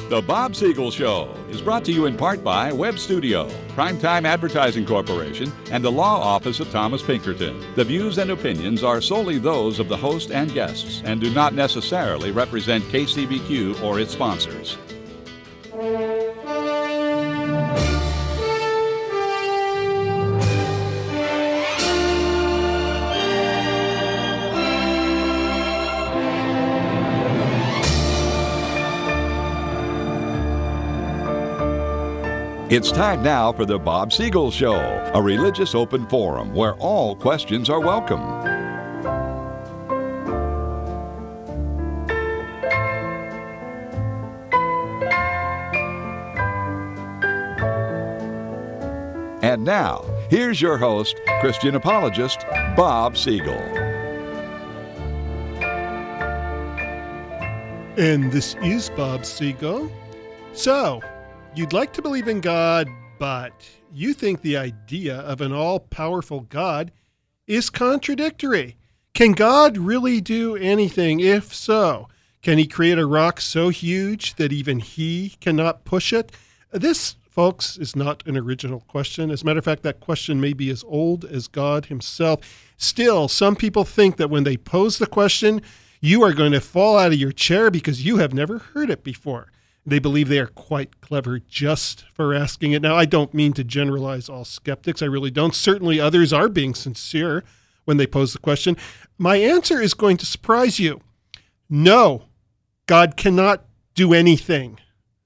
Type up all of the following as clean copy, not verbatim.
The Bob Siegel Show is brought to you in part by Web Studio, Primetime Advertising Corporation, and the Law Office of Thomas Pinkerton. The views and opinions are solely those of the host and guests and do not necessarily represent KCBQ or its sponsors. It's time now for the Bob Siegel Show, a religious open forum where all questions are welcome. And now, here's your host, Christian apologist, Bob Siegel. And this is Bob Siegel. So, you'd like to believe in God, but you think the idea of an all-powerful God is contradictory. Can God really do anything? If so, can he create a rock so huge that even he cannot push it? This, folks, is not an original question. As a matter of fact, that question may be as old as God himself. Still, some people think that when they pose the question, you are going to fall out of your chair because you have never heard it before. They believe they are quite clever just for asking it. Now, I don't mean to generalize all skeptics. I really don't. Certainly others are being sincere when they pose the question. My answer is going to surprise you. No, God cannot do anything.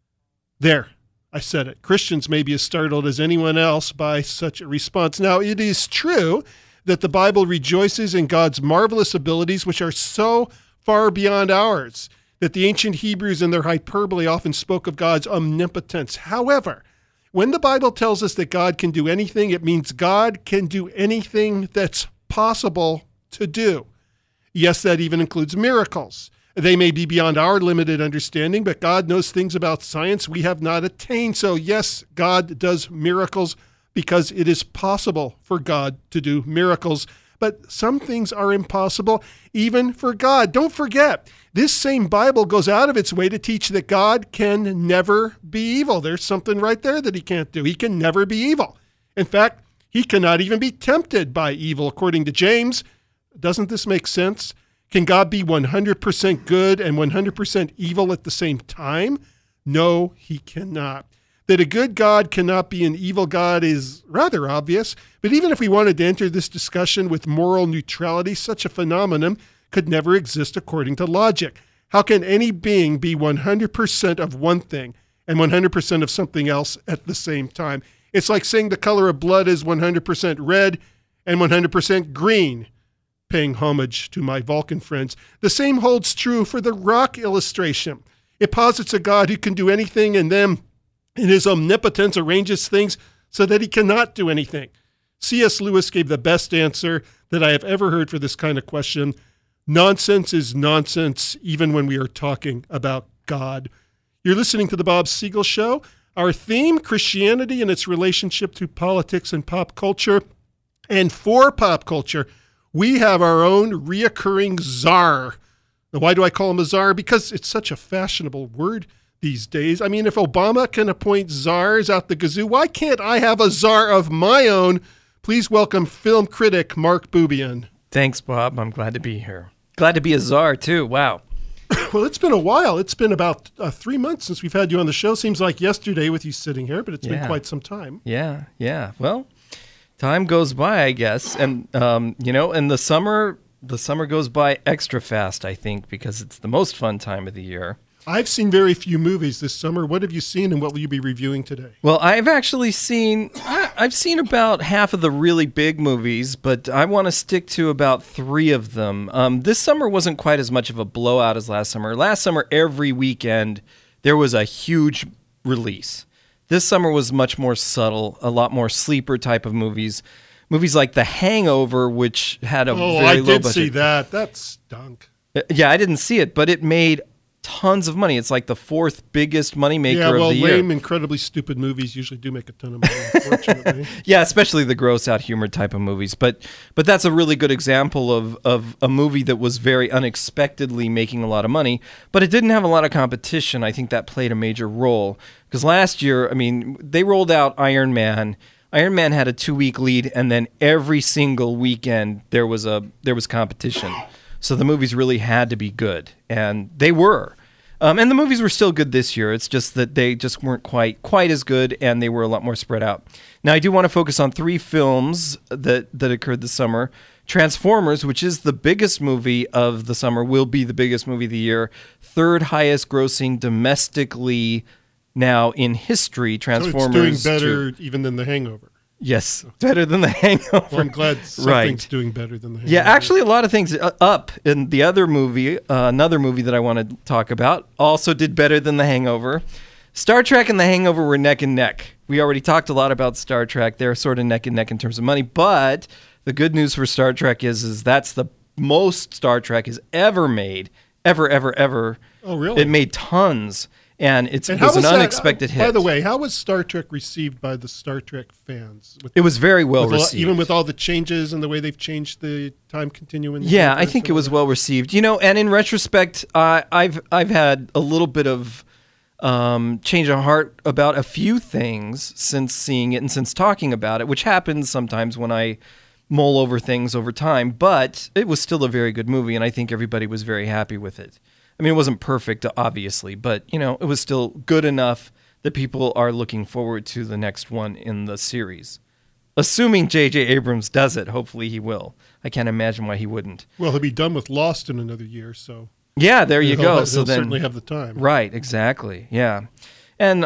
There, I said it. Christians may be as startled as anyone else by such a response. Now, it is true that the Bible rejoices in God's marvelous abilities, which are so far beyond ours, that the ancient Hebrews in their hyperbole often spoke of God's omnipotence. However, when the Bible tells us that God can do anything, it means God can do anything that's possible to do. Yes, that even includes miracles. They may be beyond our limited understanding, but God knows things about science we have not attained. So yes, God does miracles because it is possible for God to do miracles. But some things are impossible even for God. Don't forget, this same Bible goes out of its way to teach that God can never be evil. There's something right there that he can't do. He can never be evil. In fact, he cannot even be tempted by evil, according to James. Doesn't this make sense? Can God be 100% good and 100% evil at the same time? No, he cannot. That a good God cannot be an evil God is rather obvious, but even if we wanted to enter this discussion with moral neutrality, such a phenomenon could never exist according to logic. How can any being be 100% of one thing and 100% of something else at the same time? It's like saying the color of blood is 100% red and 100% green, paying homage to my Vulcan friends. The same holds true for the rock illustration. It posits a God who can do anything and then in his omnipotence arranges things so that he cannot do anything. C.S. Lewis gave the best answer that I have ever heard for this kind of question. Nonsense is nonsense, even when we are talking about God. You're listening to The Bob Siegel Show. Our theme, Christianity and its relationship to politics and pop culture. And for pop culture, we have our own reoccurring czar. Now, why do I call him a czar? Because it's such a fashionable word these days. I mean, if Obama can appoint czars out the gazoo, why can't I have a czar of my own? Please welcome film critic Mark Bubian. Thanks, Bob. I'm glad to be here. Glad to be a czar, too. Wow. Well, it's been a while. It's been about 3 months since we've had you on the show. Seems like yesterday with you sitting here, but it's been quite some time. Yeah. Well, time goes by, I guess. And, and the summer goes by extra fast, I think, because it's the most fun time of the year. I've seen very few movies this summer. What have you seen and what will you be reviewing today? Well, I've actually seen about half of the really big movies, but I want to stick to about 3 of them. This summer wasn't quite as much of a blowout as last summer. Last summer, every weekend, there was a huge release. This summer was much more subtle, a lot more sleeper type of movies. Movies like The Hangover, which had a very low budget. I did see that. That stunk. Yeah, I didn't see it, but it made tons of money. It's like the fourth biggest moneymaker well, of the year. lame, incredibly stupid movies usually do make a ton of money, unfortunately. Yeah, especially the gross out humor type of movies. But that's a really good example of a movie that was very unexpectedly making a lot of money, but it didn't have a lot of competition. I think that played a major role. Because last year, I mean, they rolled out Iron Man. Iron Man had a 2-week lead, and then every single weekend there was competition. So the movies really had to be good, and they were. And the movies were still good this year. It's just that they just weren't quite as good, and they were a lot more spread out. Now, I do want to focus on 3 films that occurred this summer. Transformers, which is the biggest movie of the summer, will be the biggest movie of the year. 3rd highest grossing domestically now in history. Transformers. So it's doing better even than The Hangover. Yes, better than The Hangover. Well, I'm glad something's doing better than The Hangover. Yeah, actually, a lot of things up in the other movie. Another movie that I want to talk about also did better than The Hangover. Star Trek and The Hangover were neck and neck. We already talked a lot about Star Trek. They're sort of neck and neck in terms of money. But the good news for Star Trek is that's the most Star Trek has ever made. Ever. Oh, really? It made tons. And it was an unexpected hit. By the way, how was Star Trek received by the Star Trek fans? It was very well received. Even with all the changes and the way they've changed the time continuum? Yeah, I think it was well received. And in retrospect, I've had a little bit of change of heart about a few things since seeing it and since talking about it, which happens sometimes when I mull over things over time. But it was still a very good movie, and I think everybody was very happy with it. I mean, it wasn't perfect, obviously, but, it was still good enough that people are looking forward to the next one in the series. Assuming J.J. Abrams does it, hopefully he will. I can't imagine why he wouldn't. Well, he'll be done with Lost in another year, so... Yeah, there you go. He'll so then certainly have the time. Right, exactly, yeah. And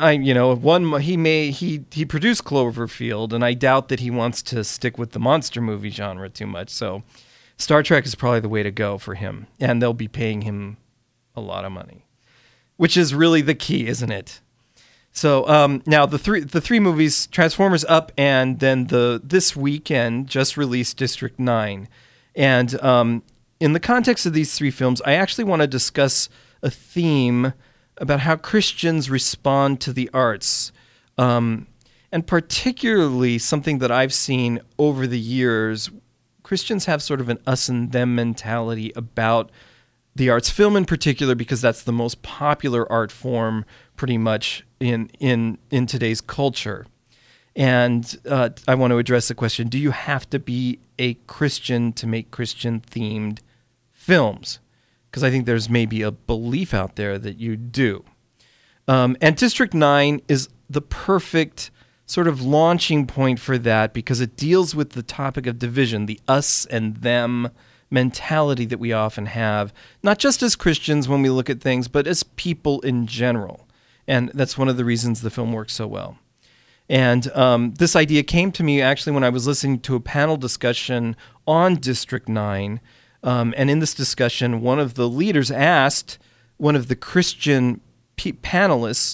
he produced Cloverfield, and I doubt that he wants to stick with the monster movie genre too much, so Star Trek is probably the way to go for him, and they'll be paying him a lot of money, which is really the key, isn't it? So now the three movies, Transformers, Up, and then this weekend just released District 9. And in the context of these 3 films, I actually want to discuss a theme about how Christians respond to the arts, and particularly something that I've seen over the years. Christians have sort of an us and them mentality about the arts, film in particular, because that's the most popular art form pretty much in today's culture. And I want to address the question, do you have to be a Christian to make Christian-themed films? Because I think there's maybe a belief out there that you do. And District 9 is the perfect sort of launching point for that because it deals with the topic of division, the us and them mentality that we often have, not just as Christians when we look at things, but as people in general. And that's one of the reasons the film works so well. And this idea came to me actually when I was listening to a panel discussion on District 9. And in this discussion, one of the leaders asked one of the Christian panelists,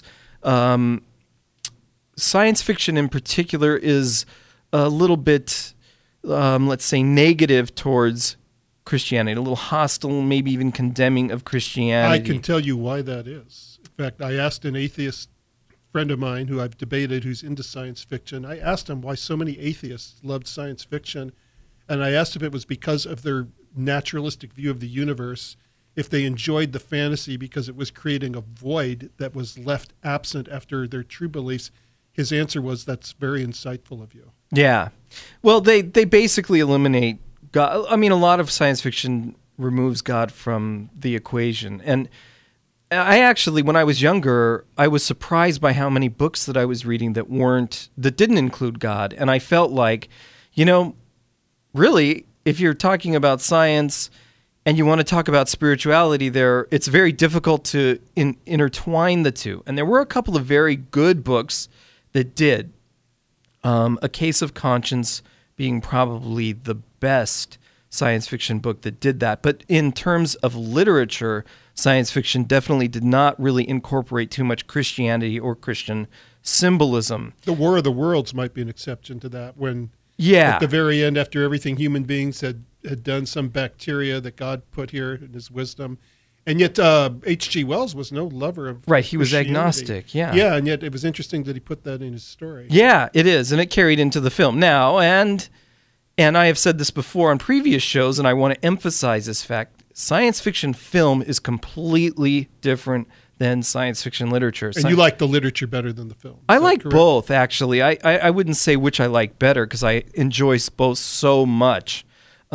science fiction in particular is a little bit, let's say, negative towards Christianity, a little hostile, maybe even condemning of Christianity. I can tell you why that is. In fact, I asked an atheist friend of mine who I've debated who's into science fiction, I asked him why so many atheists loved science fiction, and I asked if it was because of their naturalistic view of the universe, if they enjoyed the fantasy because it was creating a void that was left absent after their true beliefs. His answer was, that's very insightful of you. Yeah. Well, they basically eliminate God. I mean, a lot of science fiction removes God from the equation. And I actually, when I was younger, I was surprised by how many books that I was reading that didn't include God. And I felt like, really, if you're talking about science and you want to talk about spirituality there, it's very difficult to intertwine the two. And there were a couple of very good books that did. A Case of Conscience being probably the best science fiction book that did that. But in terms of literature, science fiction definitely did not really incorporate too much Christianity or Christian symbolism. The War of the Worlds might be an exception to that, when at the very end, after everything human beings had done, some bacteria that God put here in his wisdom, And yet H.G. Wells was no lover of Right, he was Christianity. agnostic, yeah. Yeah, and yet it was interesting that he put that in his story. Yeah, it is, and it carried into the film. Now, and I have said this before on previous shows, and I want to emphasize this fact, science fiction film is completely different than science fiction literature. And you like the literature better than the film. I like both, actually. I wouldn't say which I like better because I enjoy both so much.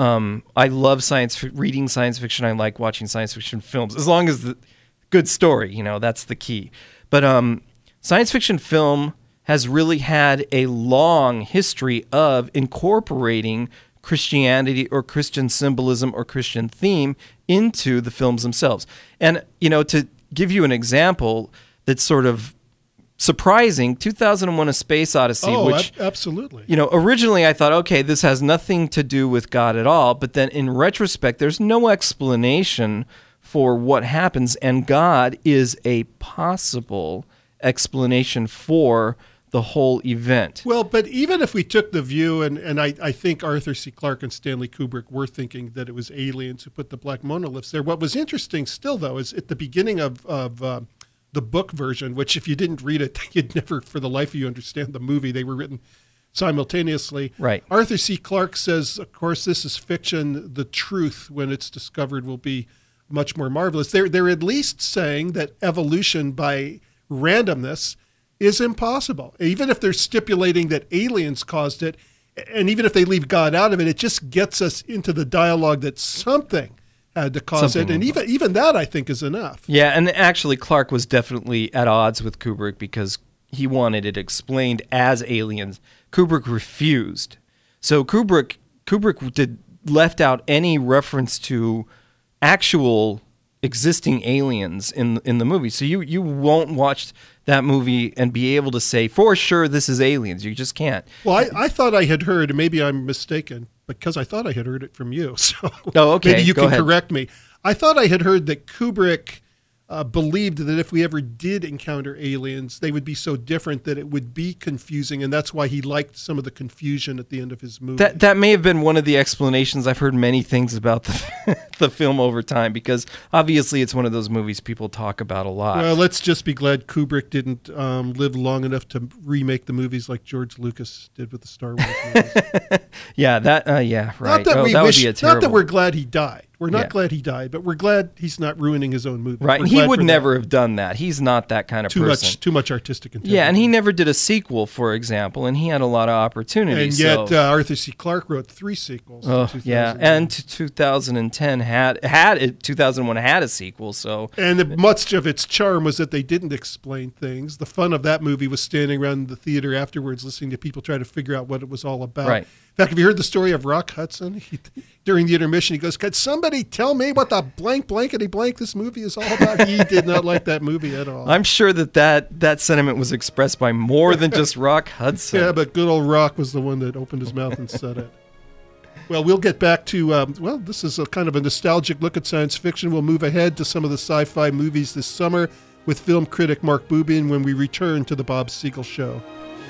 I love reading science fiction. I like watching science fiction films, as long as the good story, that's the key. But science fiction film has really had a long history of incorporating Christianity or Christian symbolism or Christian theme into the films themselves. And, to give you an example that's sort of surprising, 2001: A Space Odyssey, which absolutely. Originally I thought, okay, this has nothing to do with God at all, but then in retrospect, there's no explanation for what happens, and God is a possible explanation for the whole event. Well, but even if we took the view, and I think Arthur C. Clarke and Stanley Kubrick were thinking that it was aliens who put the black monoliths there. What was interesting still, though, is at the beginning of the book version, which if you didn't read it, you'd never for the life of you understand the movie. They were written simultaneously. Right. Arthur C. Clarke says, of course, this is fiction. The truth, when it's discovered, will be much more marvelous. They're at least saying that evolution by randomness is impossible. Even if they're stipulating that aliens caused it, and even if they leave God out of it, it just gets us into the dialogue that something had to cause it. And even that, I think, is enough. Yeah, and actually Clarke was definitely at odds with Kubrick because he wanted it explained as aliens. Kubrick refused. So Kubrick left out any reference to actual existing aliens in the movie. So you won't watch that movie and be able to say for sure this is aliens. You just can't. Well, I thought I had heard, and maybe I'm mistaken, because I thought I had heard it from you. So okay. Maybe you Go can ahead. correct me. I thought I had heard that Kubrick believed that if we ever did encounter aliens, they would be so different that it would be confusing, and that's why he liked some of the confusion at the end of his movie. That may have been one of the explanations. I've heard many things about the film over time because obviously it's one of those movies people talk about a lot. Well, let's just be glad Kubrick didn't live long enough to remake the movies like George Lucas did with the Star Wars movies. Yeah, right. Not that would be a terrible. Not that we're glad he died. We're not glad he died, but we're glad he's not ruining his own movie. Right, and he would never have done that. He's not that kind of person. Too much artistic integrity. Yeah, and he never did a sequel, for example, and he had a lot of opportunity. And yet Arthur C. Clarke wrote 3 sequels. Oh, yeah, and 2010 2001 had a sequel. So, and much of its charm was that they didn't explain things. The fun of that movie was standing around the theater afterwards, listening to people try to figure out what it was all about. Right. In fact, have you heard the story of Rock Hudson? During the intermission, he goes, "Could somebody tell me what the blankety blank this movie is all about?" He did not like that movie at all. I'm sure that sentiment was expressed by more than just Rock Hudson. Yeah, but good old Rock was the one that opened his mouth and said it. Well, we'll get back to, this is a kind of a nostalgic look at science fiction. We'll move ahead to some of the sci-fi movies this summer with film critic Mark Bubin when we return to the Bob Siegel Show.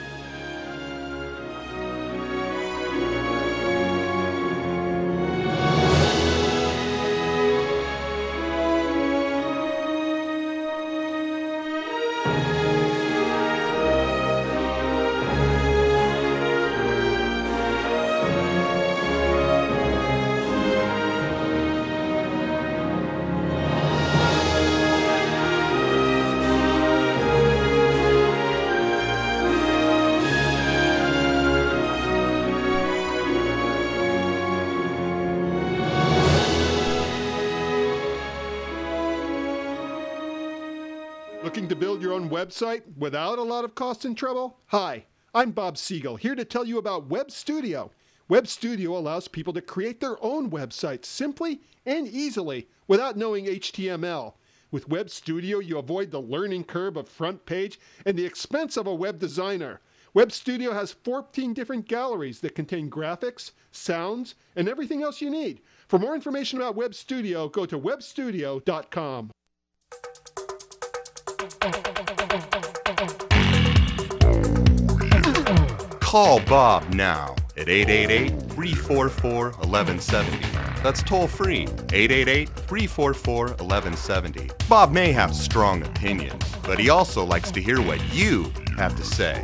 Looking to build your own website without a lot of cost and trouble? Hi, I'm Bob Siegel, here to tell you about Web Studio. Web Studio allows people to create their own websites simply and easily without knowing HTML. With Web Studio, you avoid the learning curve of front page and the expense of a web designer. Web Studio has 14 different galleries that contain graphics, sounds, and everything else you need. For more information about Web Studio, go to webstudio.com. Call Bob now at 888-344-1170. That's toll-free, 888-344-1170. Bob may have strong opinions, but he also likes to hear what you have to say.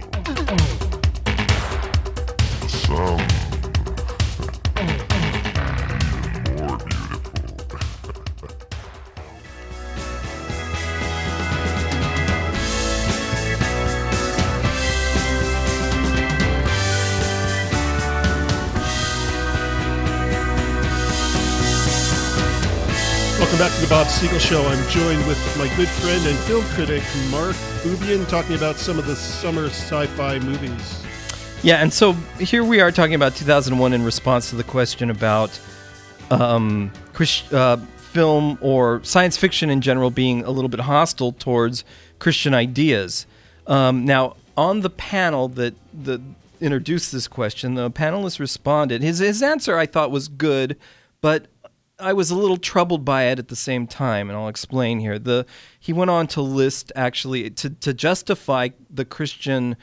The sound even more beautiful. Welcome back to the Bob Siegel Show. I'm joined with my good friend and film critic, Mark Bubian, talking about some of the summer sci-fi movies. Yeah, and so here we are talking about 2001 in response to the question about film or science fiction in general being a little bit hostile towards Christian ideas. Now, on the panel that introduced this question, the panelists responded. His answer, I thought, was good, but I was a little troubled by it at the same time, and I'll explain here. He went on to list, actually, to justify the Christian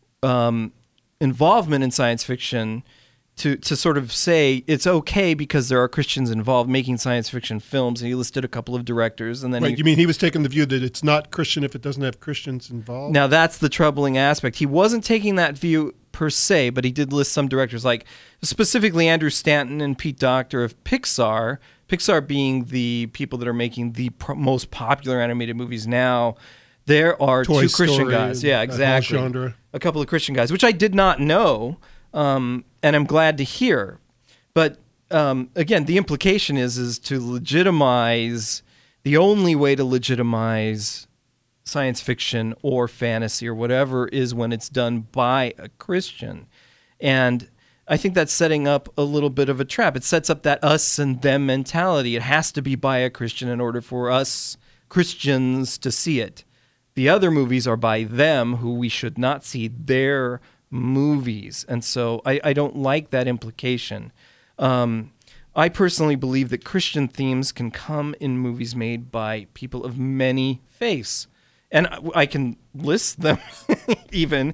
involvement in science fiction, to sort of say it's okay because there are Christians involved making science fiction films, and he listed a couple of directors. And then Right, you mean he was taking the view that it's not Christian if it doesn't have Christians involved? Now, that's the troubling aspect. He wasn't taking that view per se, but he did list some directors, like specifically Andrew Stanton and Pete Docter of Pixar. Pixar being the people that are making the most popular animated movies now. There are Toy two Christian Story, guys. Yeah, exactly. that whole genre. A couple of Christian guys, which I did not know, and I'm glad to hear. But again, the implication is to legitimize, the only way to legitimize science fiction or fantasy or whatever is when it's done by a Christian. And I think that's setting up a little bit of a trap. It sets up that us and them mentality. It has to be by a Christian in order for us Christians to see it. The other movies are by them, who we should not see their movies. And so I don't like that implication. I personally believe that Christian themes can come in movies made by people of many faiths. And I can list them even.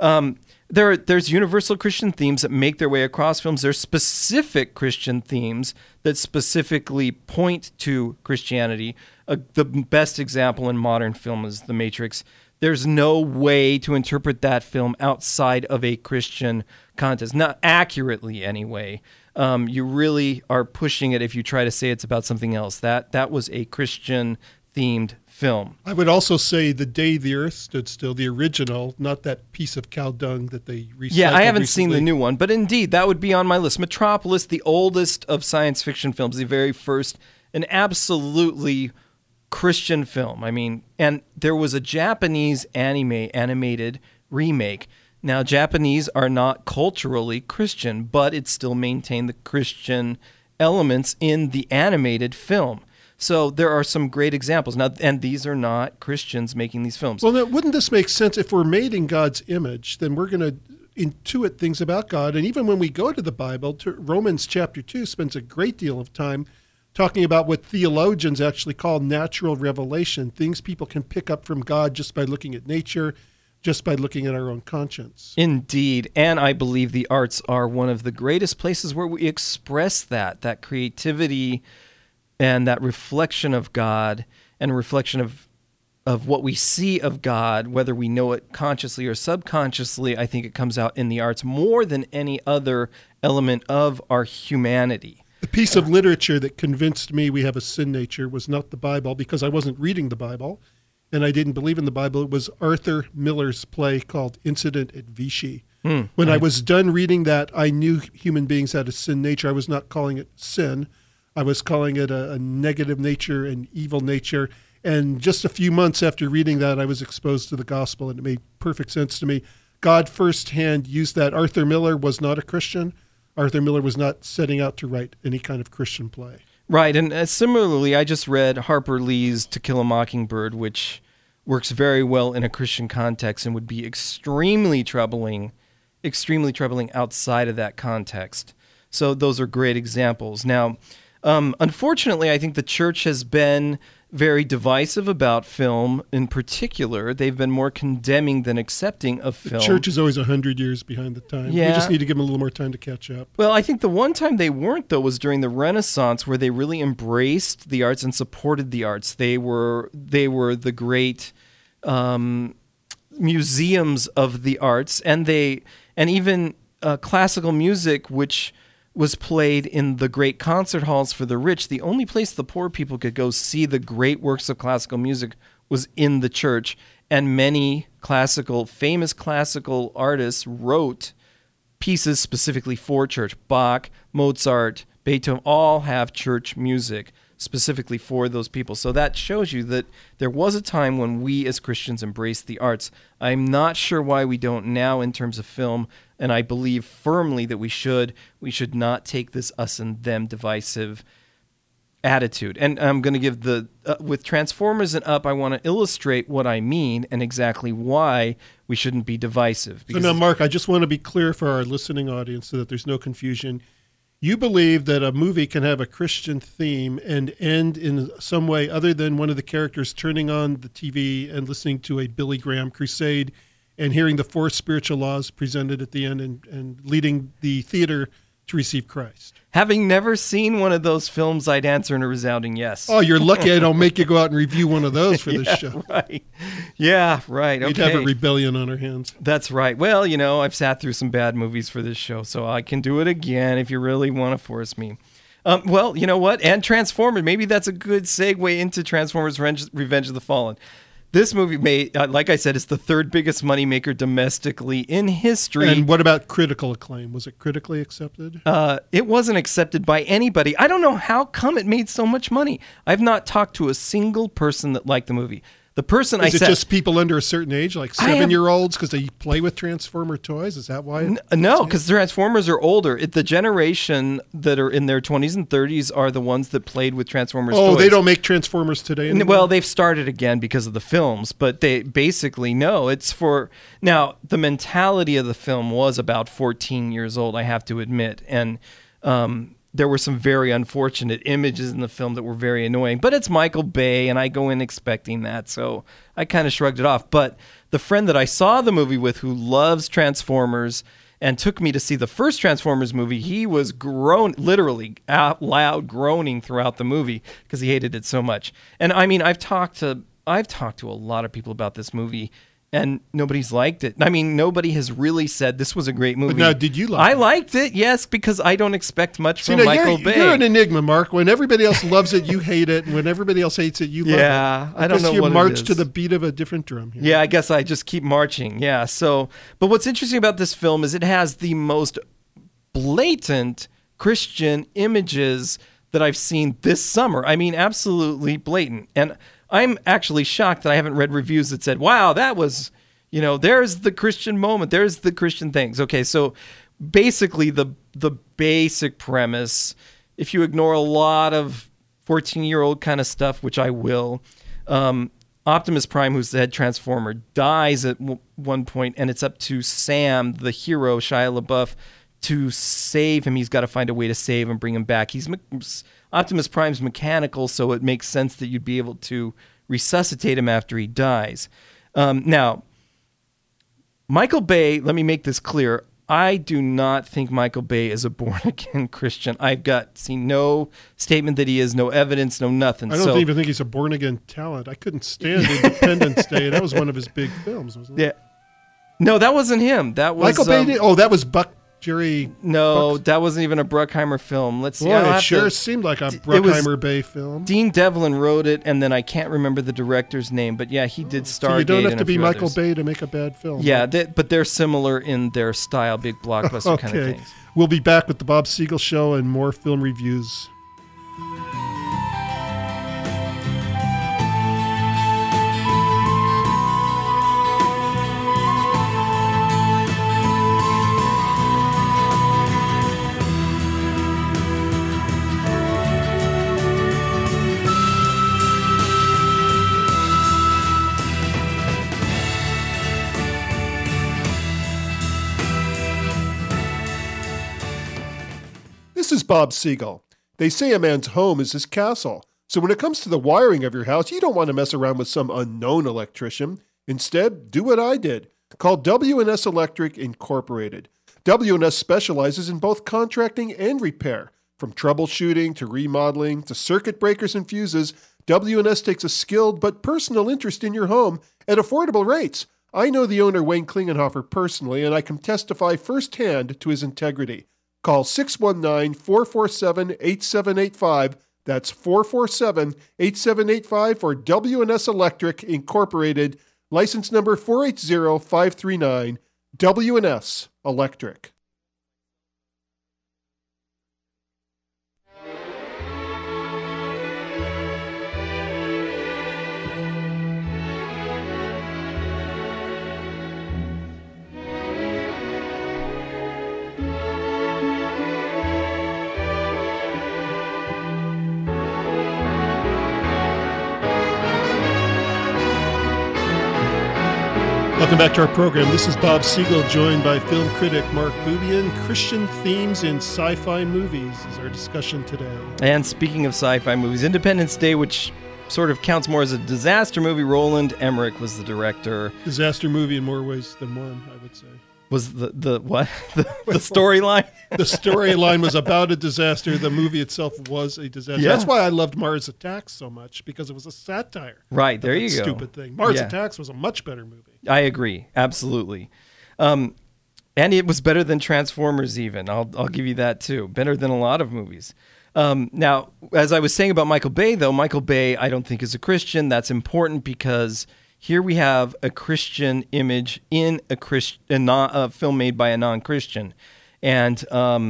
There's universal Christian themes that make their way across films. There's specific Christian themes that specifically point to Christianity. The best example in modern film is The Matrix. There's no way to interpret that film outside of a Christian context, not accurately anyway. You really are pushing it if you try to say it's about something else. That was a Christian-themed film. I would also say The Day the Earth Stood Still, the original, not that piece of cow dung that they recycled. Yeah, I haven't recently. seen the new one, but indeed, that would be on my list. Metropolis, the oldest of science fiction films, the very first, an absolutely Christian film. I mean, and there was a Japanese animated remake. Now, Japanese are not culturally Christian, but it still maintained the Christian elements in the animated film. So there are some great examples. Now, and these are not Christians making these films. Well, now, wouldn't this make sense? If we're made in God's image, then we're going to intuit things about God. And even when we go to the Bible, Romans chapter 2 spends a great deal of time talking about what theologians actually call natural revelation, things people can pick up from God just by looking at nature, just by looking at our own conscience. Indeed. And I believe the arts are one of the greatest places where we express that creativity and that reflection of God and reflection of what we see of God, whether we know it consciously or subconsciously. I think it comes out in the arts more than any other element of our humanity. The piece of literature that convinced me we have a sin nature was not the Bible, because I wasn't reading the Bible and I didn't believe in the Bible. It was Arthur Miller's play called Incident at Vichy. When I was done reading that, I knew human beings had a sin nature. I was not calling it sin. I was calling it a negative nature, an evil nature. And just a few months after reading that, I was exposed to the gospel, and it made perfect sense to me. God firsthand used that. Arthur Miller was not a Christian. Arthur Miller was not setting out to write any kind of Christian play. Right, and similarly, I just read Harper Lee's To Kill a Mockingbird, which works very well in a Christian context and would be extremely troubling outside of that context. So those are great examples. Now, unfortunately, I think the church has been very divisive about film in particular. They've been more condemning than accepting of film. The church is always 100 years behind the time. Yeah. We just need to give them a little more time to catch up. Well, I think the one time they weren't, though, was during the Renaissance, where they really embraced the arts and supported the arts. They were the great museums of the arts, and even classical music, which was played in the great concert halls for the rich. The only place the poor people could go see the great works of classical music was in the church, and many famous classical artists wrote pieces specifically for church. Bach, Mozart, Beethoven all have church music specifically for those people. So that shows you that there was a time when we as Christians embraced the arts. I'm not sure why we don't now in terms of film, and I believe firmly that we should. We should not take this us and them divisive attitude. And I'm going to give with Transformers and Up, I want to illustrate what I mean and exactly why we shouldn't be divisive. So now, Mark, I just want to be clear for our listening audience so that there's no confusion. You believe that a movie can have a Christian theme and end in some way other than one of the characters turning on the TV and listening to a Billy Graham crusade and hearing the 4 spiritual laws presented at the end and leading the theater to receive Christ. Having never seen one of those films, I'd answer in a resounding yes. Oh, you're lucky I don't make you go out and review one of those for this show. Right. Yeah, right. Okay. We'd have a rebellion on our hands. That's right. Well, I've sat through some bad movies for this show, so I can do it again if you really want to force me. Well, you know what? And Transformers, maybe that's a good segue into Transformers Revenge of the Fallen. This movie made, like I said, it's the 3rd biggest moneymaker domestically in history. And what about critical acclaim? Was it critically accepted? It wasn't accepted by anybody. I don't know how come it made so much money. I've not talked to a single person that liked the movie. The person Is it just people under a certain age, like 7-year-olds, because they play with Transformer toys? Is that why? No, because Transformers are older. The generation that are in their 20s and 30s are the ones that played with Transformers toys. Oh, they don't make Transformers today anymore? Well, they've started again because of the films, but they basically, no, it's for... Now, the mentality of the film was about 14 years old, I have to admit, and... there were some very unfortunate images in the film that were very annoying, but it's Michael Bay, and I go in expecting that, so I kind of shrugged it off. But the friend that I saw the movie with who loves Transformers and took me to see the first Transformers movie, he was literally out loud groaning throughout the movie because he hated it so much. And I mean, I've talked to a lot of people about this movie, and nobody's liked it. I mean, nobody has really said this was a great movie. But now, did you like it? I liked it, yes, because I don't expect much from Michael Bay. You're an enigma, Mark. When everybody else loves it, you hate it. And when everybody else hates it, you love it. Yeah, I don't know what it is. You march to the beat of a different drum here. Yeah, I guess I just keep marching. Yeah, but what's interesting about this film is it has the most blatant Christian images that I've seen this summer. I mean, absolutely blatant. And I'm actually shocked that I haven't read reviews that said, wow, that was, there's the Christian moment. There's the Christian things. Okay, so basically the basic premise, if you ignore a lot of 14-year-old kind of stuff, which I will, Optimus Prime, who's the head Transformer, dies at one point, and it's up to Sam, the hero, Shia LaBeouf, to save him. He's got to find a way to save him, bring him back. Optimus Prime's mechanical, so it makes sense that you'd be able to resuscitate him after he dies. Now, Michael Bay, let me make this clear. I do not think Michael Bay is a born-again Christian. I've seen no statement that he is, no evidence, no nothing. I don't even think he's a born-again talent. I couldn't stand Independence Day. That was one of his big films, wasn't it? Yeah. No, that wasn't him. That was Michael Bay. That was Jerry. No, that wasn't even a Bruckheimer film. Let's see. Boy, it sure seemed like a Bruckheimer Bay film. Dean Devlin wrote it, and then I can't remember the director's name, but yeah, he did Stargate. So you don't have to be Michael others. Bay to make a bad film. Yeah, but they're similar in their style, big blockbuster kind of things. We'll be back with the Bob Siegel Show and more film reviews. This is Bob Siegel. They say a man's home is his castle, So when it comes to the wiring of your house, you don't want to mess around with some unknown electrician. Instead, do what I did. Call W&S Electric Incorporated. W&S specializes in both contracting and repair. From troubleshooting to remodeling to circuit breakers and fuses, W&S takes a skilled but personal interest in your home at affordable rates. I know the owner, Wayne Klingenhofer, personally, and I can testify firsthand to his integrity. Call 619-447-8785. That's 447-8785 for W&S Electric Incorporated. License number 480539. W&S Electric. Welcome back to our program. This is Bob Siegel, joined by film critic Mark Bubian. Christian themes in sci-fi movies is our discussion today. And speaking of sci-fi movies, Independence Day, which sort of counts more as a disaster movie, Roland Emmerich was the director. Disaster movie in more ways than one, I would say. Was the what? The storyline? The storyline was about a disaster. The movie itself was a disaster. Yeah. That's why I loved Mars Attacks so much, because it was a satire. Right, there you go. Stupid thing. Mars Attacks was a much better movie. I agree, absolutely. And it was better than Transformers even. I'll give you that too. Better than a lot of movies. Now, as I was saying about Michael Bay, though, Michael Bay I don't think is a Christian. That's important because here we have a Christian image in a film made by a non-Christian. And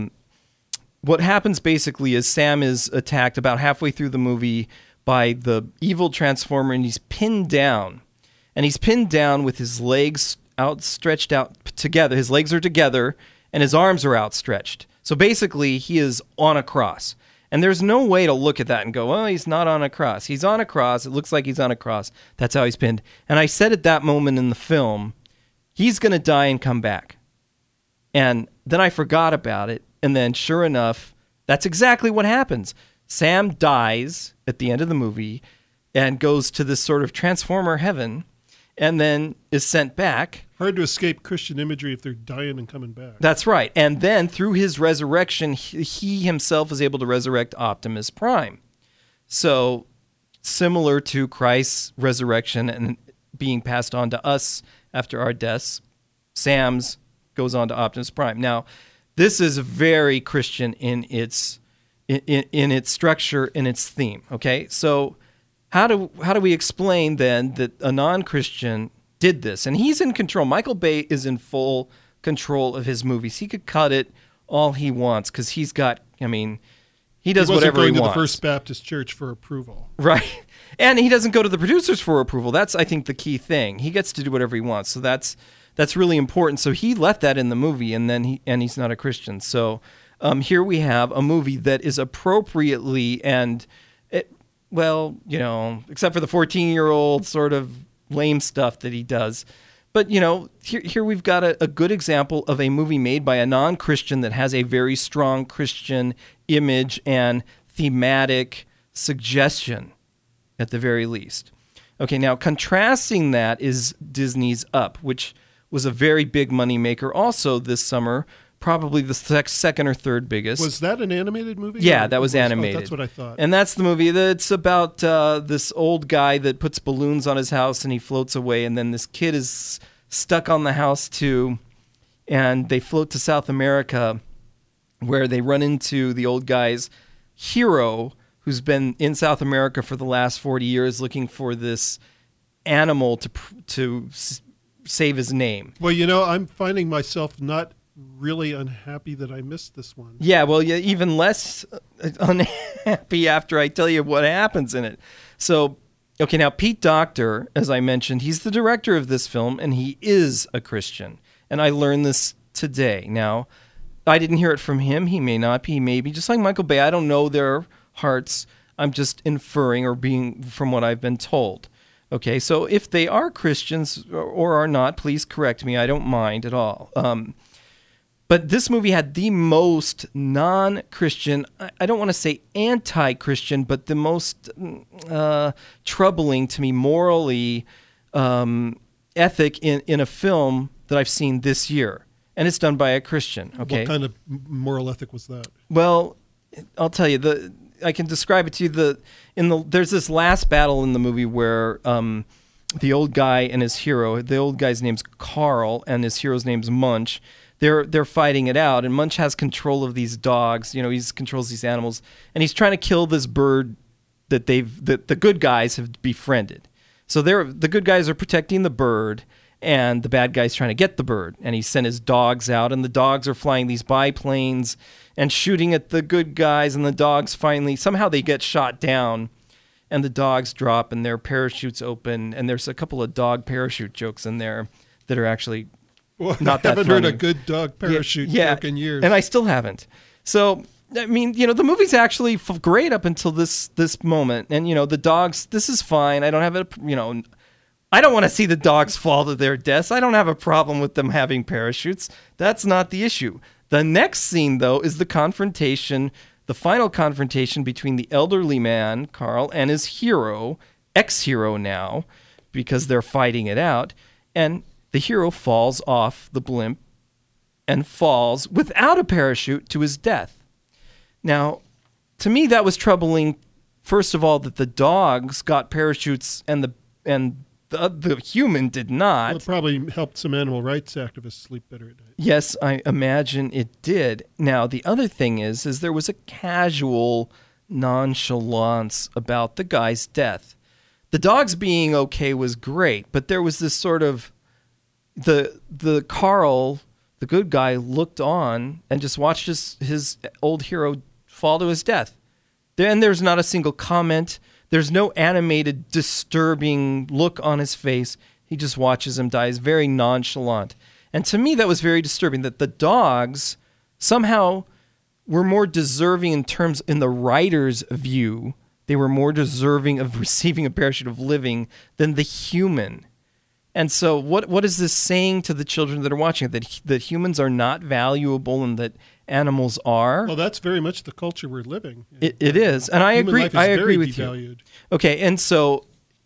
what happens basically is Sam is attacked about halfway through the movie by the evil Transformer, and he's pinned down. And he's pinned down with his legs outstretched out together. His legs are together, and his arms are outstretched. So basically, he is on a cross. And there's no way to look at that and go, oh, he's not on a cross. He's on a cross. It looks like he's on a cross. That's how he's pinned. And I said at that moment in the film, he's going to die and come back. And then I forgot about it. And then sure enough, that's exactly what happens. Sam dies at the end of the movie and goes to this sort of Transformer heaven and then is sent back. Hard to escape Christian imagery if they're dying and coming back. That's right. And then through his resurrection, he himself is able to resurrect Optimus Prime. So similar to Christ's resurrection and being passed on to us after our deaths, Sam's goes on to Optimus Prime. Now, this is very Christian in its structure, in its theme. Okay, so how do we explain then that a non-Christian did this? And he's in control. Michael Bay is in full control of his movies. He could cut it all he wants because he's got. I mean, he does whatever he wants. He wasn't going to the First Baptist Church for approval, right? And he doesn't go to the producers for approval. That's, I think, the key thing. He gets to do whatever he wants. So that's really important. So he left that in the movie, and then he's not a Christian. So here we have a movie that is appropriately except for the 14-year-old sort of lame stuff that he does. But, here we've got a good example of a movie made by a non-Christian that has a very strong Christian image and thematic suggestion, at the very least. Okay, now contrasting that is Disney's Up, which was a very big moneymaker also this summer, probably the second or third biggest. Was that an animated movie? Yeah, that was animated. Oh, that's what I thought. And that's the movie that's about this old guy that puts balloons on his house and he floats away, and then this kid is stuck on the house too, and they float to South America where they run into the old guy's hero who's been in South America for the last 40 years looking for this animal to save his name. Well, I'm finding myself not really unhappy that I missed this one. Yeah, well, even less unhappy after I tell you what happens in it. So, okay, now Pete Docter, as I mentioned, he's the director of this film, and he is a Christian. And I learned this today. Now, I didn't hear it from him. He may not be. He may be. Just like Michael Bay, I don't know their hearts. I'm just inferring or being from what I've been told. Okay, so if they are Christians or are not, please correct me. I don't mind at all. But this movie had the most non-Christian, I don't want to say anti-Christian, but the most troubling to me morally ethic in a film that I've seen this year. And it's done by a Christian, okay? What kind of moral ethic was that? Well, I'll tell you, I can describe it to you. There's this last battle in the movie where the old guy and his hero, the old guy's name's Carl and his hero's name's Munch. They're fighting it out, and Munch has control of these dogs. He controls these animals, and he's trying to kill this bird that the good guys have befriended. So the good guys are protecting the bird, and the bad guy's trying to get the bird. And he sent his dogs out, and the dogs are flying these biplanes and shooting at the good guys, and the dogs somehow they get shot down, and the dogs drop, and their parachutes open, and there's a couple of dog parachute jokes in there that are actually not that I haven't funny. heard a good dog parachute joke in years. And I still haven't. So, I mean, the movie's actually great up until this moment. And, the dogs, this is fine. I don't have I don't want to see the dogs fall to their deaths. I don't have a problem with them having parachutes. That's not the issue. The next scene, though, is the final confrontation between the elderly man, Carl, and his hero, ex-hero now, because they're fighting it out. And the hero falls off the blimp and falls without a parachute to his death. Now, to me, that was troubling. First of all, that the dogs got parachutes and the human did not. Well, it probably helped some animal rights activists sleep better at night. Yes, I imagine it did. Now, the other thing is there was a casual nonchalance about the guy's death. The dogs being okay was great, but there was this sort of the Carl, the good guy, looked on and just watched his old hero fall to his death. And there's not a single comment. There's no animated, disturbing look on his face. He just watches him die. He's very nonchalant. And to me, that was very disturbing, that the dogs somehow were more deserving in the writer's view. They were more deserving of receiving a parachute of living than the human. And so what is this saying to the children that are watching it? That humans are not valuable and that animals are? Well, that's very much the culture we're living. It is. And I agree. I agree with you. Okay. And so,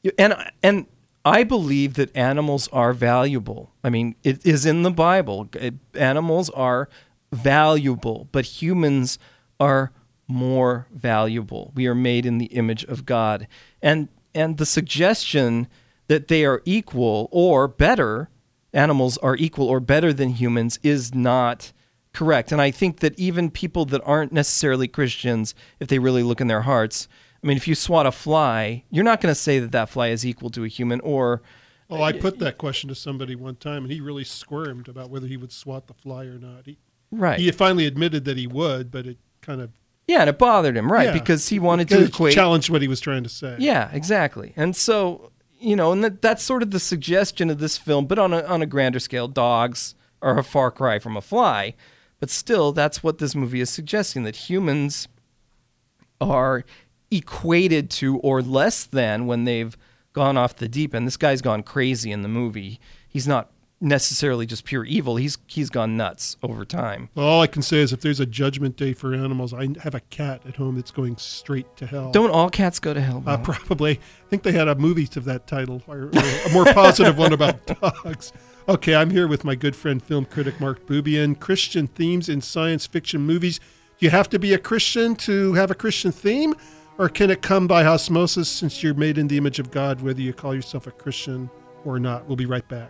and I believe that animals are valuable. I mean, it is in the Bible. Animals are valuable, but humans are more valuable. We are made in the image of God. And the suggestion that they are equal or better, animals are equal or better than humans, is not correct. And I think that even people that aren't necessarily Christians, if they really look in their hearts, I mean, if you swat a fly, you're not going to say that fly is equal to a human or... Oh, I put that question to somebody one time, and he really squirmed about whether he would swat the fly or not. He finally admitted that he would, but it kind of... Yeah, and it bothered him, right? Yeah, because he wanted to equate... challenge what he was trying to say. Yeah, exactly. And so... and that's sort of the suggestion of this film, but on a grander scale, dogs are a far cry from a fly. But still, that's what this movie is suggesting, that humans are equated to or less than when they've gone off the deep end. This guy's gone crazy in the movie. He's not necessarily just pure evil. He's gone nuts over time. Well, all I can say is if there's a judgment day for animals, I have a cat at home that's going straight to hell. Don't all cats go to hell? Probably. I think they had a movie of that title, or a more positive one about dogs. Okay, I'm here with my good friend, film critic Mark Bubian. Christian themes in science fiction movies. Do you have to be a Christian to have a Christian theme? Or can it come by osmosis since you're made in the image of God, whether you call yourself a Christian or not? We'll be right back.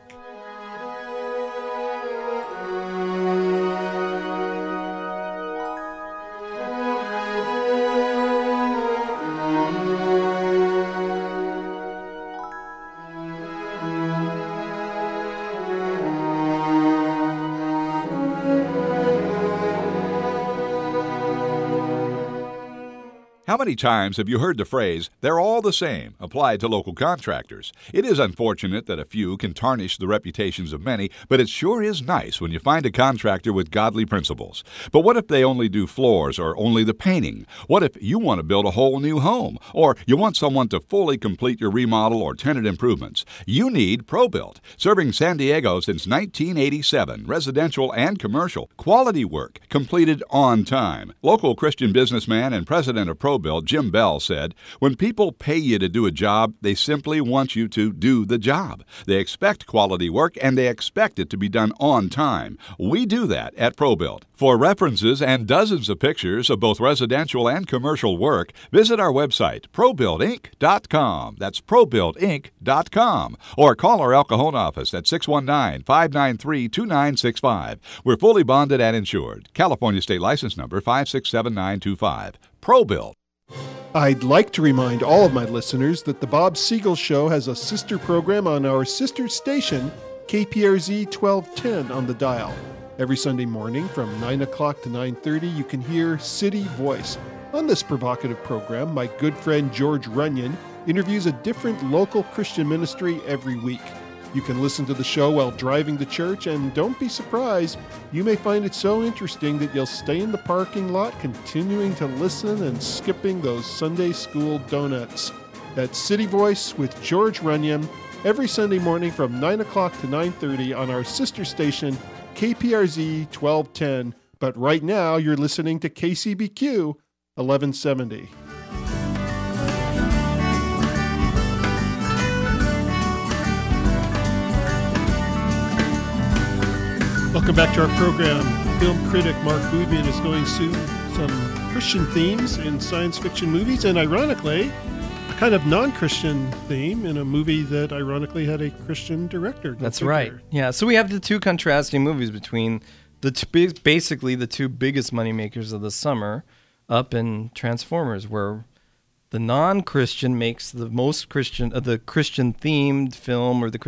How many times have you heard the phrase, "they're all the same," applied to local contractors? It is unfortunate that a few can tarnish the reputations of many, but it sure is nice when you find a contractor with godly principles. But what if they only do floors or only the painting? What if you want to build a whole new home? Or you want someone to fully complete your remodel or tenant improvements? You need ProBuilt. Serving San Diego since 1987, residential and commercial, quality work completed on time. Local Christian businessman and president of ProBuilt, Jim Bell, said, "When people pay you to do a job, they simply want you to do the job. They expect quality work and they expect it to be done on time. We do that at ProBuilt." For references and dozens of pictures of both residential and commercial work, visit our website, ProBuiltInc.com. That's ProBuiltInc.com. Or call our El Cajon office at 619-593-2965. We're fully bonded and insured. California State License Number 567925. ProBuilt. I'd like to remind all of my listeners that the Bob Siegel Show has a sister program on our sister station, KPRZ 1210 on the dial. Every Sunday morning from 9 o'clock to 9:30, you can hear City Voice. On this provocative program, my good friend George Runyon interviews a different local Christian ministry every week. You can listen to the show while driving to church, and don't be surprised, you may find it so interesting that you'll stay in the parking lot continuing to listen and skipping those Sunday school donuts. That's City Voice with George Runyon every Sunday morning from 9 o'clock to 9:30 on our sister station, KPRZ 1210. But right now, you're listening to KCBQ 1170. Welcome back to our program. Film critic Mark Bubian is going through some Christian themes in science fiction movies, and ironically, a kind of non-Christian theme in a movie that ironically had a Christian director. That's right. Yeah, so we have the two contrasting movies between basically the two biggest moneymakers of the summer, Up and Transformers, where the non-Christian makes the most Christian, the Christian-themed film, or the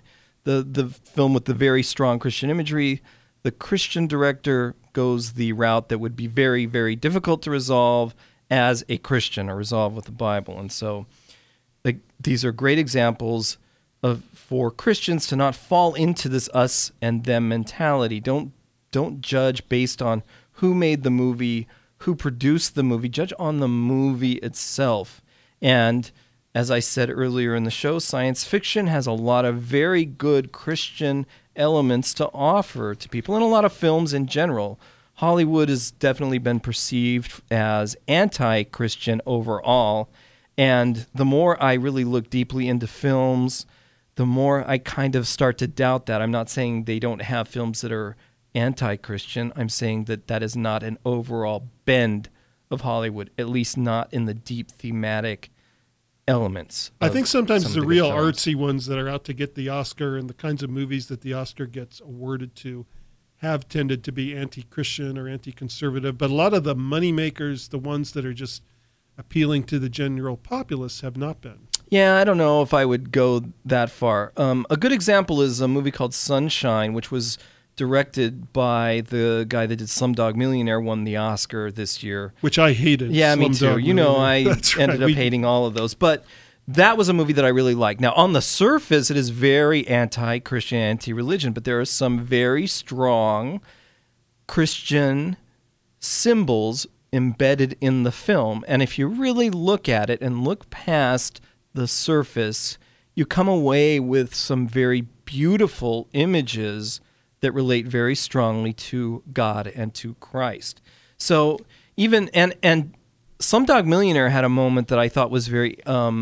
film with the very strong Christian imagery. The Christian director goes the route that would be very, very difficult to resolve as a Christian, or resolve with the Bible. And so these are great examples for Christians to not fall into this us and them mentality. Don't judge based on who made the movie, who produced the movie. Judge on the movie itself. And as I said earlier in the show, science fiction has a lot of very good Christian elements to offer to people, and a lot of films in general. Hollywood has definitely been perceived as anti-Christian overall, and the more I really look deeply into films, the more I kind of start to doubt that. I'm not saying they don't have films that are anti-Christian. I'm saying that is not an overall bend of Hollywood, at least not in the deep thematic elements. I think sometimes the real films. artsy ones that are out to get the Oscar, and the kinds of movies that the Oscar gets awarded to, have tended to be anti-Christian or anti-conservative. But a lot of the moneymakers, the ones that are just appealing to the general populace, have not been. Yeah, I don't know if I would go that far. A good example is a movie called Sunshine, which was directed by the guy that did Slumdog Millionaire, won the Oscar this year. Which I hated. Yeah, me too. You know, I That's ended right. up hating all of those. But that was a movie that I really liked. Now, on the surface, it is very anti-Christian, anti-religion, but there are some very strong Christian symbols embedded in the film. And if you really look at it and look past the surface, you come away with some very beautiful images that relate very strongly to God and to Christ. So even, and Slumdog Millionaire had a moment that I thought was very,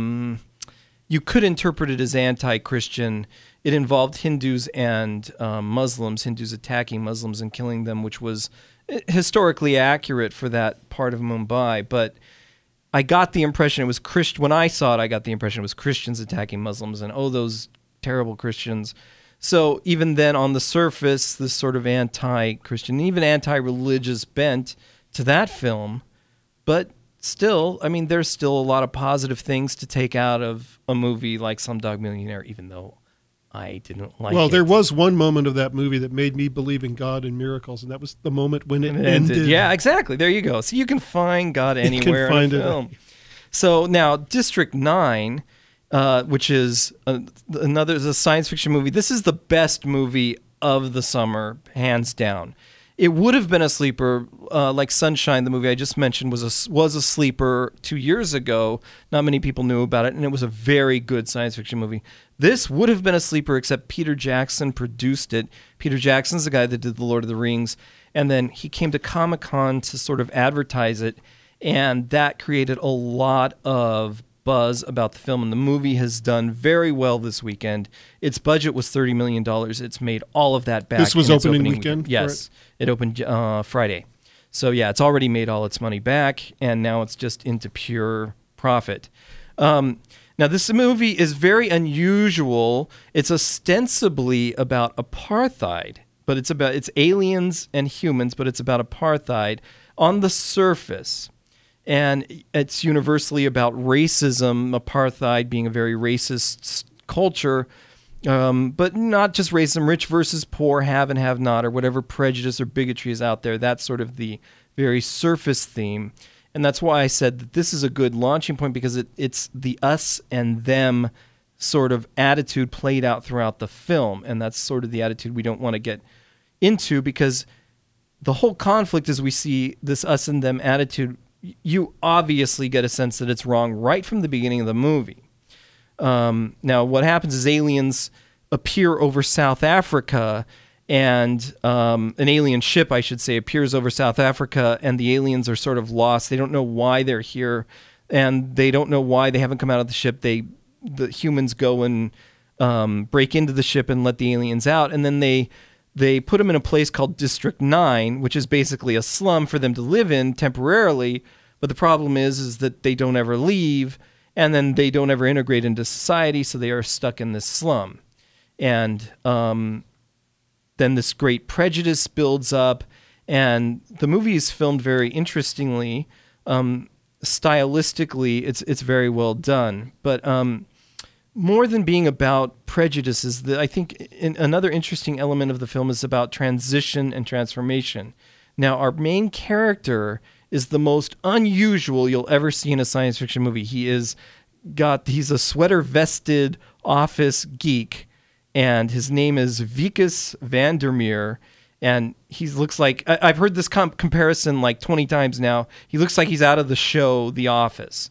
you could interpret it as anti-Christian. It involved Hindus and Muslims, Hindus attacking Muslims and killing them, which was historically accurate for that part of Mumbai. But I got the impression it was when I saw it, I got the impression it was Christians attacking Muslims, and oh, those terrible Christians. So even then, on the surface, this sort of anti-Christian, even anti-religious bent to that film, but still, I mean, there's still a lot of positive things to take out of a movie like Slumdog Millionaire, even though I didn't like it. Well, there was one moment of that movie that made me believe in God and miracles, and that was the moment when it ended. Yeah, exactly. There you go. So you can find God anywhere in a film. So now District 9, which is another is a science fiction movie. This is the best movie of the summer, hands down. It would have been a sleeper, like Sunshine, the movie I just mentioned, was a sleeper 2 years ago. Not many people knew about it, and it was a very good science fiction movie. This would have been a sleeper, except Peter Jackson produced it. Peter Jackson's the guy that did The Lord of the Rings, and then he came to Comic-Con to sort of advertise it, and that created a lot of buzz about the film, and the movie has done very well this weekend. Its budget was $30 million. It's made all of that back. This was in its opening weekend? Yes. It opened Friday. So, yeah, it's already made all its money back, and now it's just into pure profit. Now, this movie is very unusual. It's ostensibly about apartheid, but it's aliens and humans, but it's about apartheid on the surface. And it's universally about racism, apartheid being a very racist culture, but not just racism, rich versus poor, have and have not, or whatever prejudice or bigotry is out there. That's sort of the very surface theme. And that's why I said that this is a good launching point, because it's the us and them sort of attitude played out throughout the film. And that's sort of the attitude we don't want to get into, because the whole conflict, as we see this us and them attitude, you obviously get a sense that it's wrong right from the beginning of the movie. Now, what happens is aliens appear over South Africa, and an alien ship, I should say, appears over South Africa, and the aliens are sort of lost. They don't know why they're here, and they don't know why they haven't come out of the ship. The humans go and break into the ship and let the aliens out, and then they put them in a place called District 9, which is basically a slum for them to live in temporarily. But the problem is that they don't ever leave, and then they don't ever integrate into society, so they are stuck in this slum. And then this great prejudice builds up, and the movie is filmed very interestingly. Stylistically, it's very well done. But more than being about prejudices, I think another interesting element of the film is about transition and transformation. Now, our main character is the most unusual you'll ever see in a science fiction movie. He's a sweater-vested office geek, and his name is Wikus Vandermeer, and he looks like, I've heard this comparison like 20 times now, he looks like he's out of the show The Office.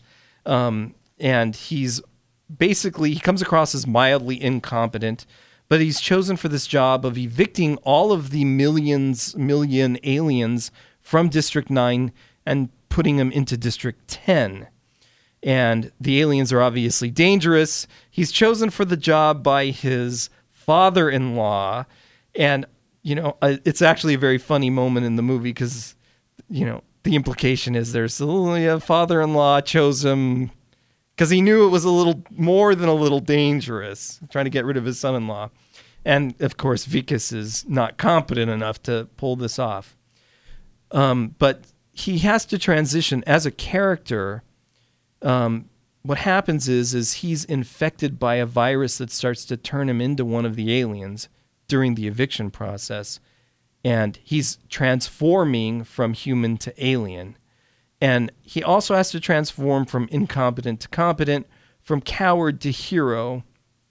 And he's basically, he comes across as mildly incompetent, but he's chosen for this job of evicting all of the million aliens from District 9 and putting them into District 10. And the aliens are obviously dangerous. He's chosen for the job by his father-in-law. And, it's actually a very funny moment in the movie because, the implication is there's a father-in-law chose him because he knew it was a little more than a little dangerous, trying to get rid of his son-in-law. And, of course, Wikus is not competent enough to pull this off. But he has to transition as a character. What happens is he's infected by a virus that starts to turn him into one of the aliens during the eviction process. And he's transforming from human to alien. And he also has to transform from incompetent to competent, from coward to hero.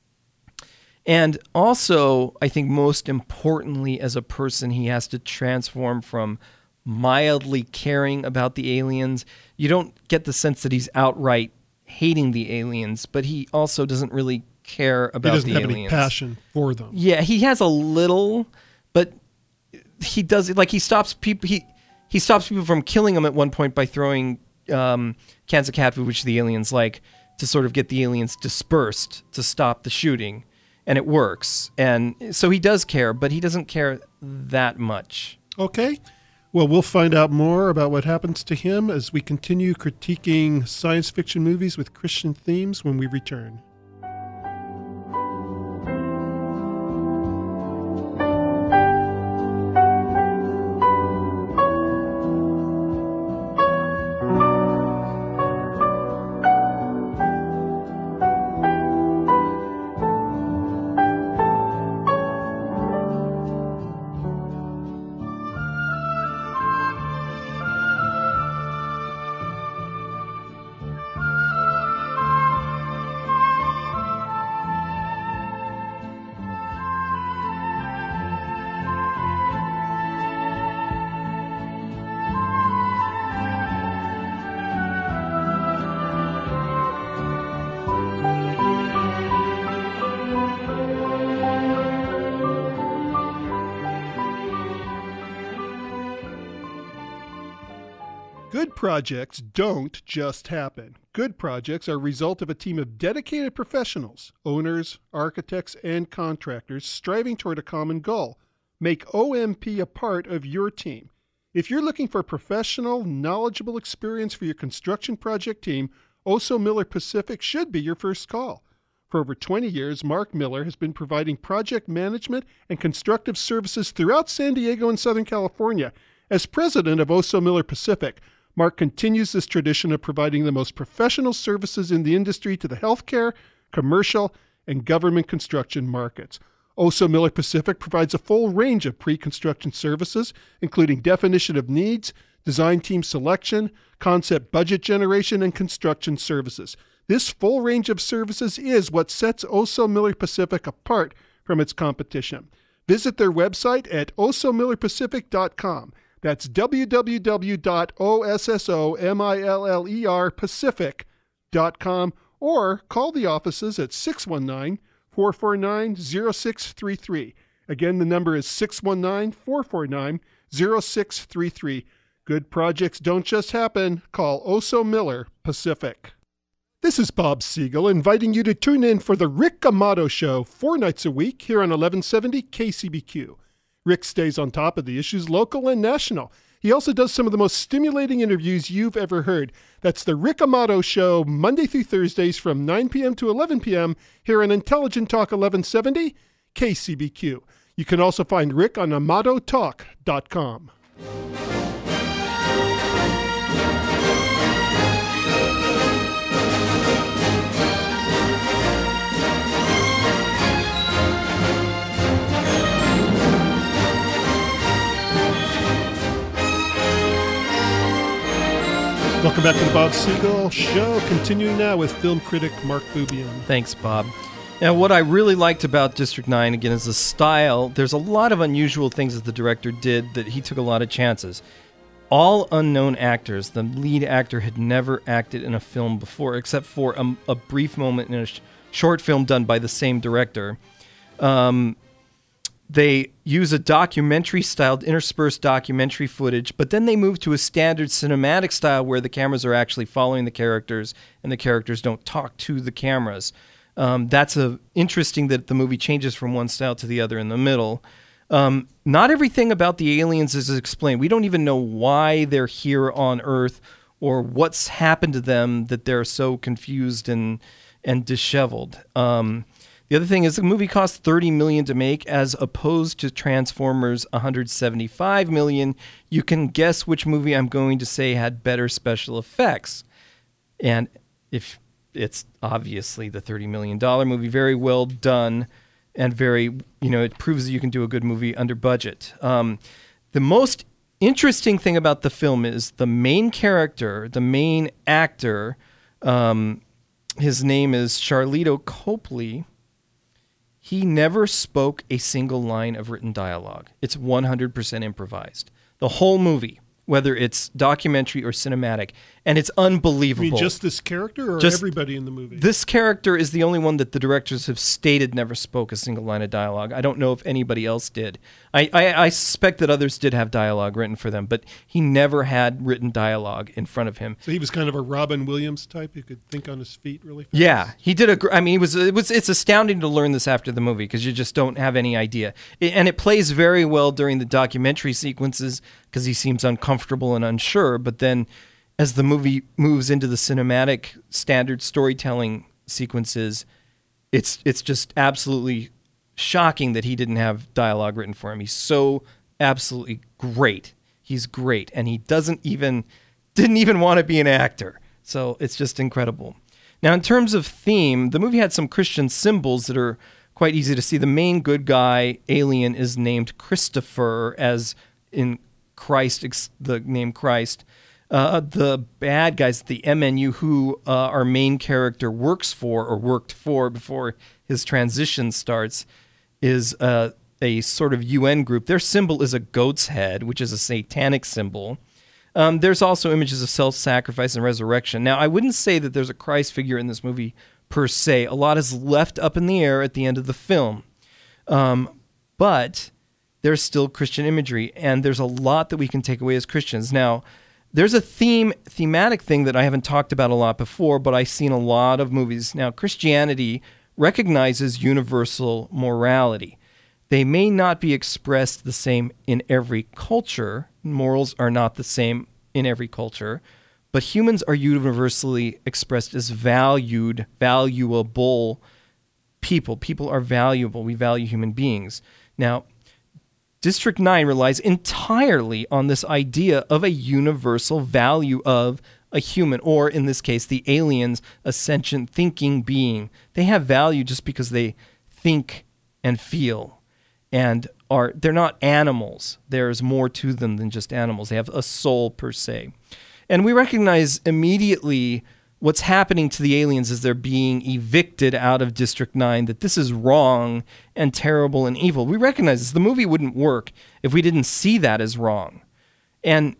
And also, I think most importantly, as a person, he has to transform from mildly caring about the aliens. You don't get the sense that he's outright hating the aliens, but he also doesn't really care about the aliens. He doesn't have any passion for them. Yeah, he has a little, but he does, like, he stops people. He stops people from killing them at one point by throwing cans of cat food, which the aliens like, to sort of get the aliens dispersed to stop the shooting. And it works. And so he does care, but he doesn't care that much. Okay. Well, we'll find out more about what happens to him as we continue critiquing science fiction movies with Christian themes when we return. Good projects don't just happen. Good projects are a result of a team of dedicated professionals, owners, architects, and contractors striving toward a common goal. Make OMP a part of your team. If you're looking for professional, knowledgeable experience for your construction project team, Oso Miller Pacific should be your first call. For over 20 years, Mark Miller has been providing project management and constructive services throughout San Diego and Southern California. As president of Oso Miller Pacific, Mark continues this tradition of providing the most professional services in the industry to the healthcare, commercial, and government construction markets. Oso Miller Pacific provides a full range of pre-construction services, including definition of needs, design team selection, concept budget generation, and construction services. This full range of services is what sets Oso Miller Pacific apart from its competition. Visit their website at osomillerpacific.com. That's www.osomillerpacific.com, or call the offices at 619-449-0633. Again, the number is 619-449-0633. Good projects don't just happen. Call Oso Miller Pacific. This is Bob Siegel inviting you to tune in for the Rick Amato Show 4 nights a week here on 1170 KCBQ. Rick stays on top of the issues local and national. He also does some of the most stimulating interviews you've ever heard. That's the Rick Amato Show, Monday through Thursdays from 9 p.m. to 11 p.m. here on Intelligent Talk 1170 KCBQ. You can also find Rick on AmatoTalk.com. Welcome back to the Bob Siegel Show, continuing now with film critic Mark Bubian. Thanks, Bob. Now, what I really liked about District 9, again, is the style. There's a lot of unusual things that the director did that he took a lot of chances. All unknown actors. The lead actor had never acted in a film before, except for a brief moment in a short film done by the same director. They use a documentary-styled, interspersed documentary footage, but then they move to a standard cinematic style where the cameras are actually following the characters and the characters don't talk to the cameras. That's interesting that the movie changes from one style to the other in the middle. Not everything about the aliens is explained. We don't even know why they're here on Earth or what's happened to them that they're so confused and disheveled. The other thing is the movie cost $30 million to make as opposed to Transformers $175 million. You can guess which movie I'm going to say had better special effects. And if it's obviously the $30 million movie, very well done and very, it proves that you can do a good movie under budget. The most interesting thing about the film is the main character, the main actor, his name is Charlito Copley. He never spoke a single line of written dialogue. It's 100% improvised. The whole movie, whether it's documentary or cinematic, and it's unbelievable. You mean just this character or everybody in the movie? This character is the only one that the directors have stated never spoke a single line of dialogue. I don't know if anybody else did. I suspect that others did have dialogue written for them, but he never had written dialogue in front of him. So he was kind of a Robin Williams type who could think on his feet really fast? Yeah, he did it's astounding to learn this after the movie because you just don't have any idea. And it plays very well during the documentary sequences because he seems uncomfortable and unsure, but then as the movie moves into the cinematic standard storytelling sequences, it's just absolutely shocking that he didn't have dialogue written for him. He's so absolutely great. He's great, and he didn't even want to be an actor. So it's just incredible. Now, in terms of theme, the movie had some Christian symbols that are quite easy to see. The main good guy, alien, is named Christopher, as in Christ, the name Christ. The bad guys, the MNU, who our main character works for or worked for before his transition starts, is a sort of UN group. Their symbol is a goat's head, which is a satanic symbol. There's also images of self-sacrifice and resurrection. Now, I wouldn't say that there's a Christ figure in this movie per se. A lot is left up in the air at the end of the film. But there's still Christian imagery, and there's a lot that we can take away as Christians. Now, there's a thematic thing that I haven't talked about a lot before, but I've seen a lot of movies. Now, Christianity recognizes universal morality. They may not be expressed the same in every culture. Morals are not the same in every culture, but humans are universally expressed as valuable people. People are valuable. We value human beings. Now, District 9 relies entirely on this idea of a universal value of a human, or in this case, the aliens, a sentient thinking being. They have value just because they think and feel, and they're not animals. There's more to them than just animals. They have a soul per se. And we recognize immediately what's happening to the aliens as they're being evicted out of District 9, that this is wrong and terrible and evil. We recognize this. The movie wouldn't work if we didn't see that as wrong. And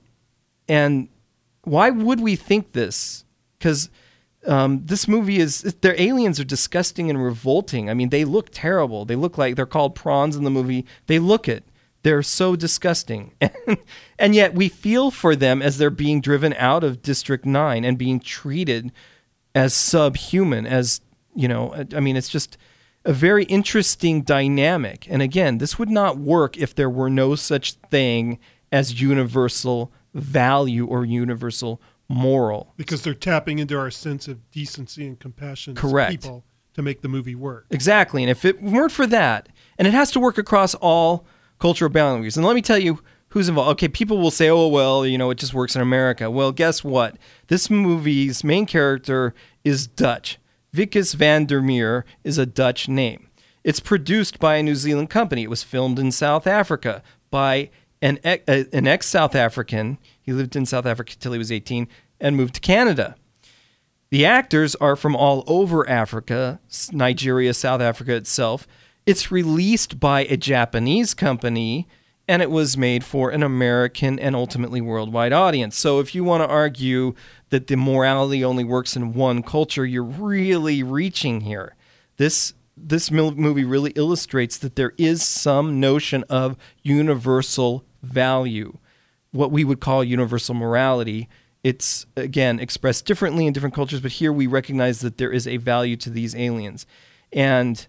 why would we think this? Because this movie their aliens are disgusting and revolting. I mean, they look terrible. They look like they're called prawns in the movie. They look it. They're so disgusting. And yet we feel for them as they're being driven out of District 9 and being treated as subhuman, as, I mean, it's just a very interesting dynamic. And again, this would not work if there were no such thing as universal value or universal moral. Because they're tapping into our sense of decency and compassion Correct. as people to make the movie work. Exactly. And if it weren't for that, and it has to work across all cultural boundaries. And let me tell you who's involved. Okay, people will say, oh, well, it just works in America. Well, guess what? This movie's main character is Dutch. Wikus van der Meer is a Dutch name. It's produced by a New Zealand company. It was filmed in South Africa by an ex-South African. He lived in South Africa till he was 18 and moved to Canada. The actors are from all over Africa, Nigeria, South Africa itself. It's released by a Japanese company, and it was made for an American and ultimately worldwide audience. So if you want to argue that the morality only works in one culture, you're really reaching here. This movie really illustrates that there is some notion of universal value, what we would call universal morality. It's, again, expressed differently in different cultures, but here we recognize that there is a value to these aliens. And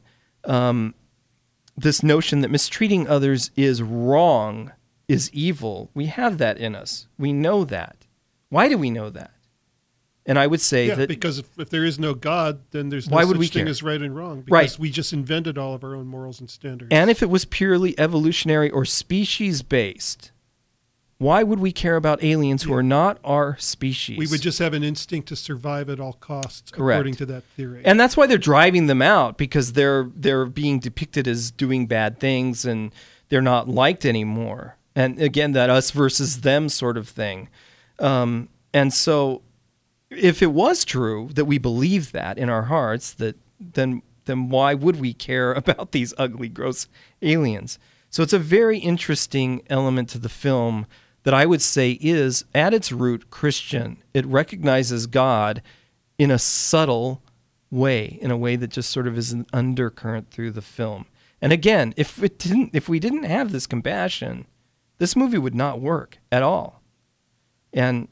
this notion that mistreating others is wrong, is evil, we have that in us. We know that. Why do we know that? And I would say that... because if there is no God, then there's no why would such we thing care? as right and wrong. Because Right. we just invented all of our own morals and standards. And if it was purely evolutionary or species-based, why would we care about aliens who are not our species? we would just have an instinct to survive at all costs, Correct. according to that theory. And that's why they're driving them out, because they're being depicted as doing bad things and they're not liked anymore. And again, that us versus them sort of thing. And so if it was true that we believe that in our hearts, then why would we care about these ugly, gross aliens? So it's a very interesting element to the film that I would say is, at its root, Christian. It recognizes God in a subtle way, in a way that just sort of is an undercurrent through the film. And again, if we didn't have this compassion, this movie would not work at all. And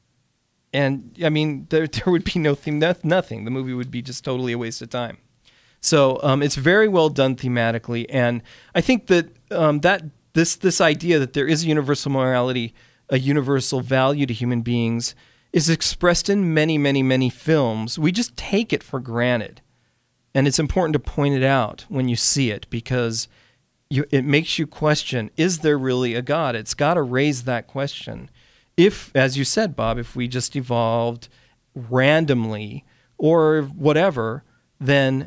I mean, there would be nothing. The movie would be just totally a waste of time. So it's very well done thematically, and I think that this idea that there is a universal morality, a universal value to human beings, is expressed in many, many, many films. We just take it for granted, and it's important to point it out when you see it, because it makes you question: is there really a God? It's got to raise that question. If, as you said, Bob, if we just evolved randomly or whatever, then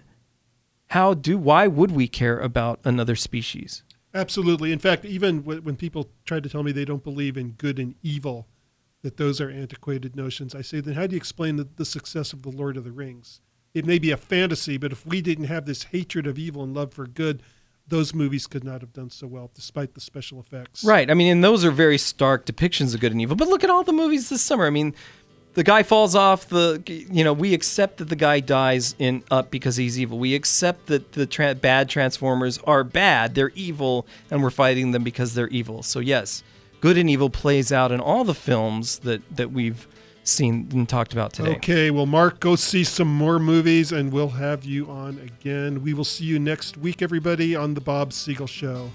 why would we care about another species? Absolutely. In fact, even when people try to tell me they don't believe in good and evil, that those are antiquated notions, I say, then how do you explain the success of The Lord of the Rings? It may be a fantasy, but if we didn't have this hatred of evil and love for good, those movies could not have done so well, despite the special effects. Right. I mean, and those are very stark depictions of good and evil. But look at all the movies this summer. I mean, the guy falls off we accept that the guy dies in Up because he's evil. We accept that the bad Transformers are bad. They're evil, and we're fighting them because they're evil. So yes, good and evil plays out in all the films that we've seen and talked about today. Okay, well, Mark, go see some more movies, and we'll have you on again. We will see you next week, everybody, on The Bob Siegel Show.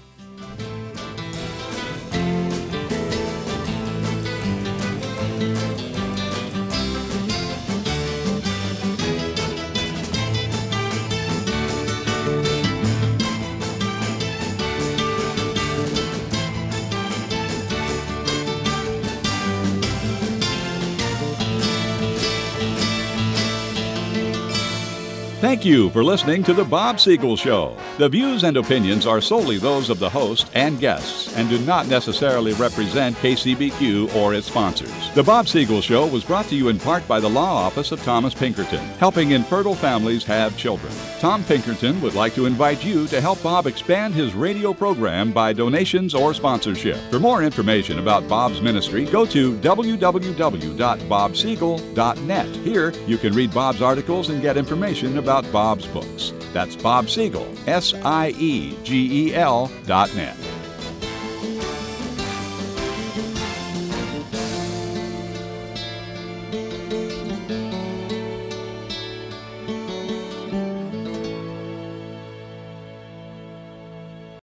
Thank you for listening to The Bob Siegel Show. The views and opinions are solely those of the host and guests and do not necessarily represent KCBQ or its sponsors. The Bob Siegel Show was brought to you in part by the Law Office of Thomas Pinkerton, helping infertile families have children. Tom Pinkerton would like to invite you to help Bob expand his radio program by donations or sponsorship. For more information about Bob's ministry, go to www.bobsiegel.net. Here, you can read Bob's articles and get information about Bob's books. That's Bob Siegel, SIEGEL.net.